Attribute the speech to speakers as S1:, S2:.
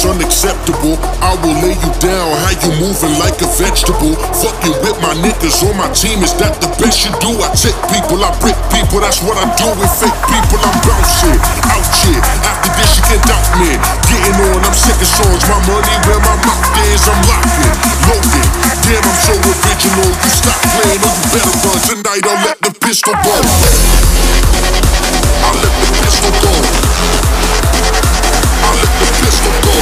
S1: it's unacceptable. I will lay you down, how you moving like a vegetable. Fucking with my niggas on my team, is that the best you do? I take people, I break people, that's what I do. With fake people, I'm bouncing out here. After this, you can doubt me. Getting on, I'm sick of songs. My money where my mouth is, I'm locking, loaded. Damn, I'm so original. You stop playing or you better run. Tonight I'll let the pistol go. I'll let the pistol go. I'll let the pistol go.